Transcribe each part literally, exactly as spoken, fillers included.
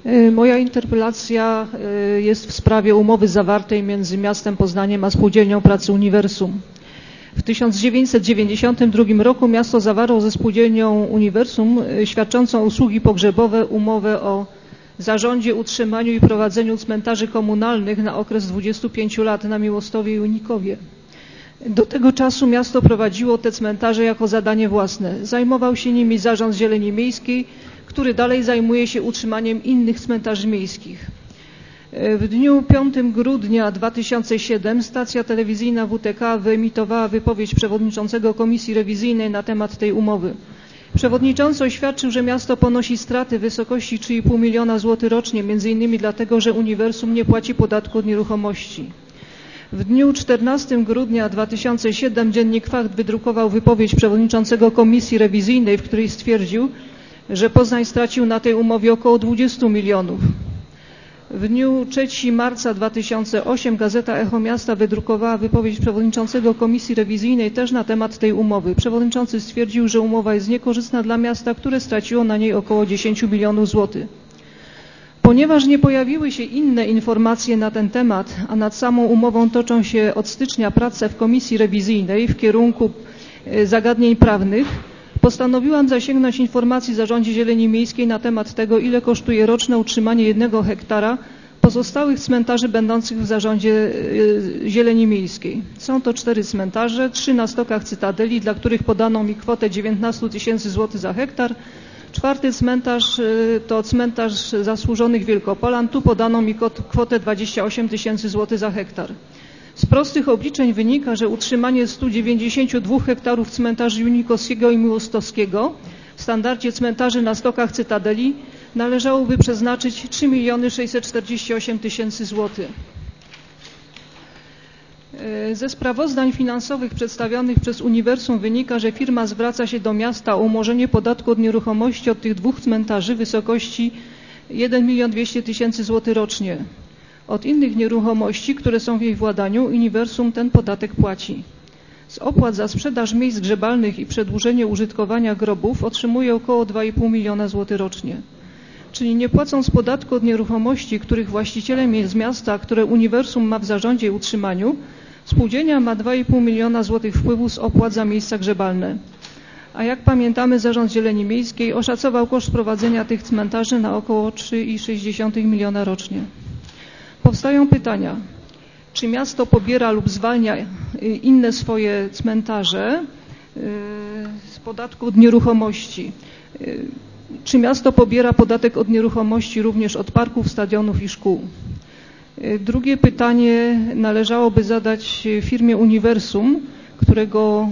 Moja interpelacja jest w sprawie umowy zawartej między miastem Poznaniem a Spółdzielnią Pracy Uniwersum. W tysiąc dziewięćset dziewięćdziesiątym drugim roku miasto zawarło ze Spółdzielnią Uniwersum świadczącą usługi pogrzebowe umowę o zarządzie, utrzymaniu i prowadzeniu cmentarzy komunalnych na okres dwudziestu pięciu lat na Miłostowie i Unikowie. Do tego czasu miasto prowadziło te cmentarze jako zadanie własne. Zajmował się nimi Zarząd Zieleni Miejskiej, który dalej zajmuje się utrzymaniem innych cmentarzy miejskich. W dniu piątego grudnia dwa tysiące siódmego stacja telewizyjna W T K wyemitowała wypowiedź przewodniczącego Komisji Rewizyjnej na temat tej umowy. Przewodniczący oświadczył, że miasto ponosi straty w wysokości trzy i pół miliona złotych rocznie, między innymi dlatego, że Uniwersum nie płaci podatku od nieruchomości. W dniu czternastego grudnia dwa tysiące siódmego Dziennik Fakt wydrukował wypowiedź przewodniczącego Komisji Rewizyjnej, w której stwierdził, że Poznań stracił na tej umowie około dwudziestu milionów. W dniu trzeciego marca dwa tysiące ósmego Gazeta Echo Miasta wydrukowała wypowiedź przewodniczącego Komisji Rewizyjnej też na temat tej umowy. Przewodniczący stwierdził, że umowa jest niekorzystna dla miasta, które straciło na niej około dziesięciu milionów złotych. Ponieważ nie pojawiły się inne informacje na ten temat, a nad samą umową toczą się od stycznia prace w Komisji Rewizyjnej w kierunku zagadnień prawnych, postanowiłam zasięgnąć informacji w Zarządzie Zieleni Miejskiej na temat tego, ile kosztuje roczne utrzymanie jednego hektara pozostałych cmentarzy będących w Zarządzie Zieleni Miejskiej. Są to cztery cmentarze, trzy na Stokach Cytadeli, dla których podano mi kwotę dziewiętnaście tysięcy złotych za hektar. Czwarty cmentarz to cmentarz Zasłużonych Wielkopolan, tu podano mi kwotę dwadzieścia osiem tysięcy złotych za hektar. Z prostych obliczeń wynika, że utrzymanie stu dziewięćdziesięciu dwóch hektarów cmentarzy Junikowskiego i Miłostowskiego w standardzie cmentarzy na Stokach Cytadeli należałoby przeznaczyć trzy miliony sześćset czterdzieści osiem tysięcy złotych. Ze sprawozdań finansowych przedstawionych przez Uniwersum wynika, że firma zwraca się do miasta o umorzenie podatku od nieruchomości od tych dwóch cmentarzy w wysokości jeden milion dwieście tysięcy złotych rocznie. Od innych nieruchomości, które są w jej władaniu, Uniwersum ten podatek płaci. Z opłat za sprzedaż miejsc grzebalnych i przedłużenie użytkowania grobów otrzymuje około dwa i pół miliona złotych rocznie. Czyli nie płacąc podatku od nieruchomości, których właścicielem jest miasta, które Uniwersum ma w zarządzie i utrzymaniu, spółdzielnia ma dwa i pół miliona złotych wpływu z opłat za miejsca grzebalne. A jak pamiętamy, Zarząd Zieleni Miejskiej oszacował koszt prowadzenia tych cmentarzy na około trzy i sześć dziesiątych miliona rocznie. Powstają pytania, czy miasto pobiera lub zwalnia inne swoje cmentarze z podatku od nieruchomości? Czy miasto pobiera podatek od nieruchomości również od parków, stadionów i szkół? Drugie pytanie należałoby zadać firmie Uniwersum, którego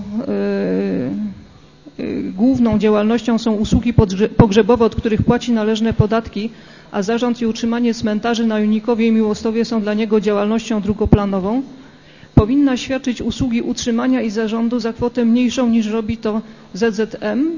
główną działalnością są usługi pogrzebowe, od których płaci należne podatki, a zarząd i utrzymanie cmentarzy na Junikowie i Miłostowie są dla niego działalnością drugoplanową. Powinna świadczyć usługi utrzymania i zarządu za kwotę mniejszą niż robi to Z Z M.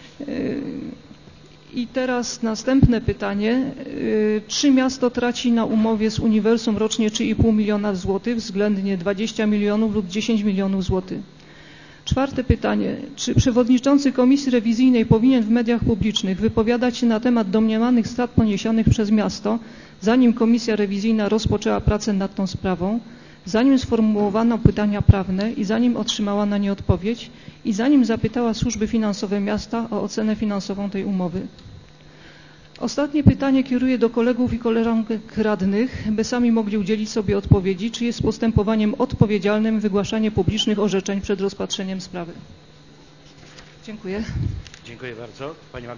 I teraz następne pytanie. Czy miasto traci na umowie z Uniwersum rocznie trzy i pół miliona złotych, względnie dwadzieścia milionów lub dziesięć milionów złotych? Czwarte pytanie. Czy przewodniczący Komisji Rewizyjnej powinien w mediach publicznych wypowiadać się na temat domniemanych strat poniesionych przez miasto, zanim Komisja Rewizyjna rozpoczęła pracę nad tą sprawą, zanim sformułowano pytania prawne i zanim otrzymała na nie odpowiedź i zanim zapytała służby finansowe miasta o ocenę finansową tej umowy? Ostatnie pytanie kieruję do kolegów i koleżanek radnych, by sami mogli udzielić sobie odpowiedzi, czy jest postępowaniem odpowiedzialnym wygłaszanie publicznych orzeczeń przed rozpatrzeniem sprawy. Dziękuję. Dziękuję bardzo. Pani